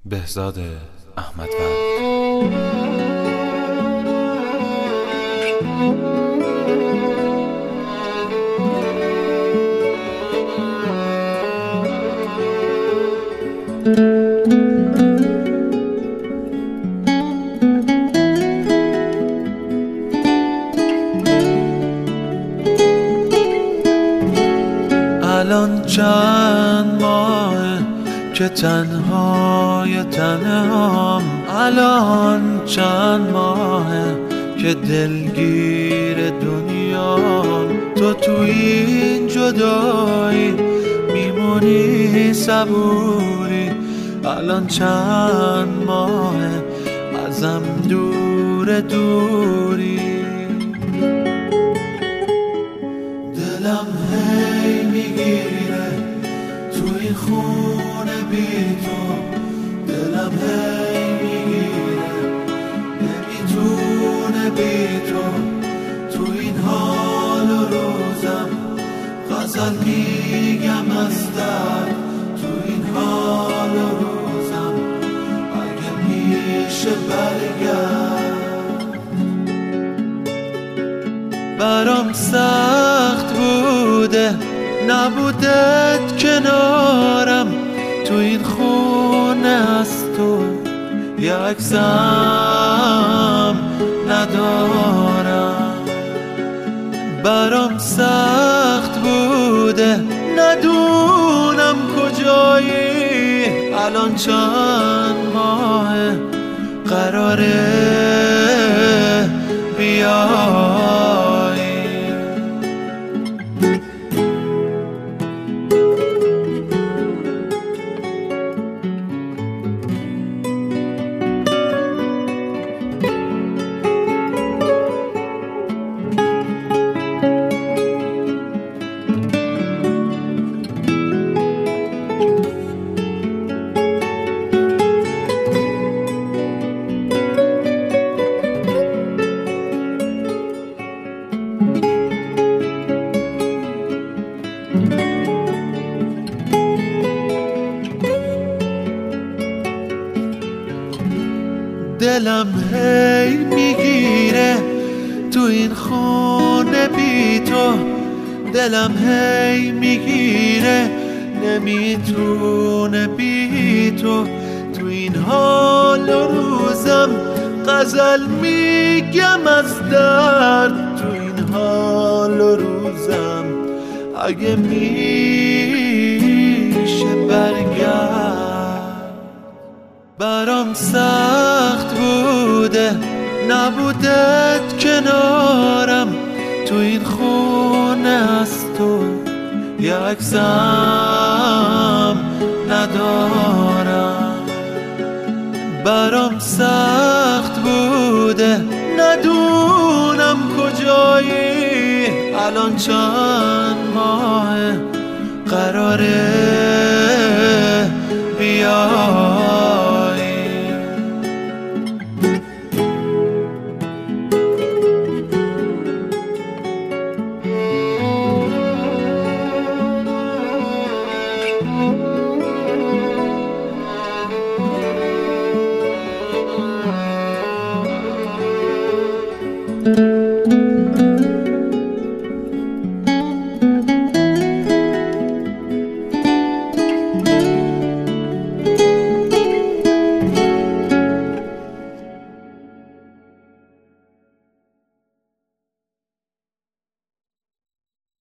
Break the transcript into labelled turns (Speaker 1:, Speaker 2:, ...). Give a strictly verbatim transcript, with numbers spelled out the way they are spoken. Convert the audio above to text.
Speaker 1: بهزاد احمدوند.
Speaker 2: الان چند ماهه که تنهای تنهام، الان چند ماهه که دلگیر دنیام. تو تو این جدایی میمونی صبوری، الان چند ماهه ازم دور دوری. دلم هی میگیره تو این خونه بی تو، دلم هی میگیره نمیتونه بی تو. تو این حال و روزم غزل میگم از درد، تو این حال و روزم اگه میشه برگرد. برام سخت بوده نبودت کنارم، تو این خونه از تو یه عکسم ندارم. برام سخت بوده ندونم کجایی، الان چند ماه قراره بیای. دلم هی میگیره تو این خونه بی تو، دلم هی میگیره نمیتونه بی تو. تو این حال و روزم غزل میگم از درد، تو این حال و روزم اگه میشه برگرد. برام سخت بوده نبودت کنارم، تو این خونه از تو یه عکسم ندارم. برام سخت بوده ندونم کجایی، الان چند ماه قراره